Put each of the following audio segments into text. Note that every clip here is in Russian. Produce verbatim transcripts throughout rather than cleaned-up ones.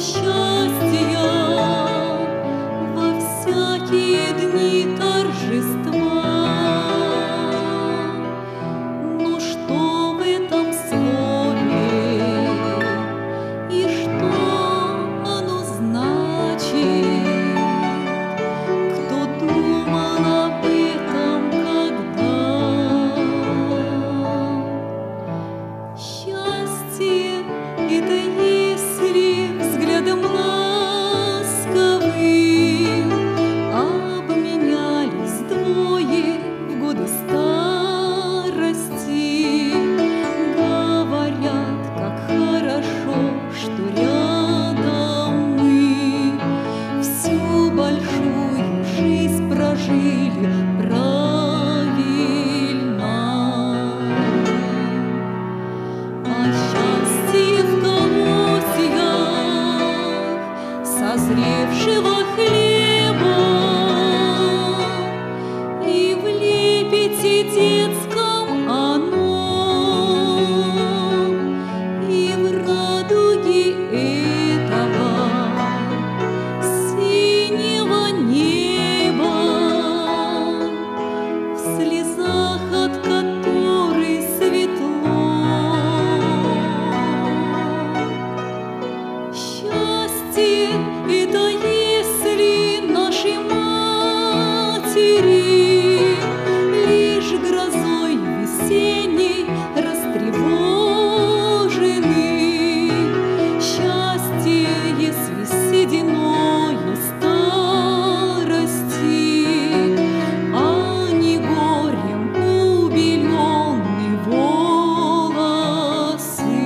счастья во всякие дни торжества. Но что в этом слове и что оно значит? Кто думал об этом когда? Счастье — это если взглядом ласковым обменялись двое в годы старости. Говорят, как хорошо, что рядом мы всю большую жизнь прожили правильно. А счастье в колосьях созревшего хлеба и в лепете детском оно, и в радуге этого синего неба, в слезах, от которой светло. Счастье — это если наши матери лишь грозой весенней растревожены. Счастье, если сединою старости, а не горем убелены волосы.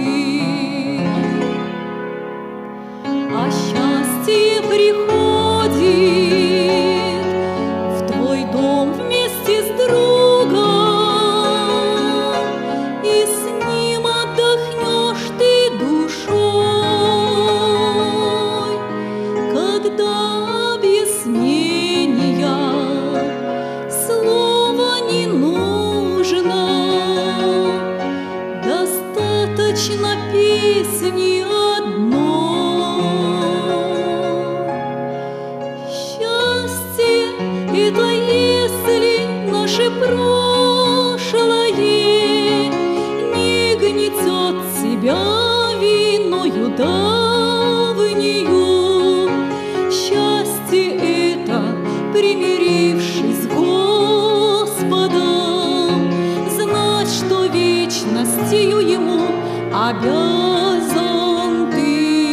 А счастье приходит в твой дом вместе с другом, и с ним отдохнешь ты душой, когда объяснения слова не нужно, достаточно песни одной. Счастье — это если наше прошлое не гнетет себя виною давнею. Счастье — это, примирившись с Господом, знать, что вечностью Ему обязан ты.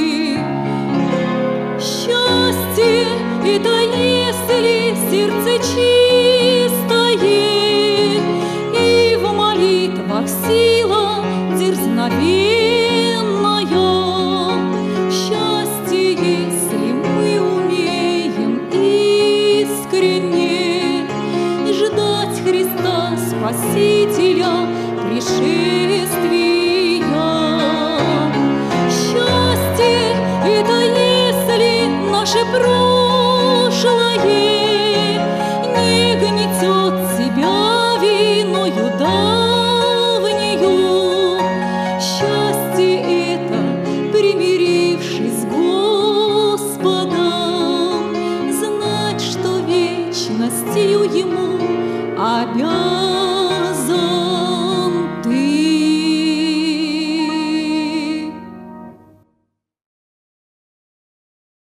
Счастье — это если сердце чистое и в молитвах сила дерзновенная. Счастье, если мы умеем искренне ждать Христа Спасителя пришествия. Счастье — это если наше прошлое не гнетет себя виною давнею. Счастье — это, примирившись с Господом, знать, что вечностью Ему обязан.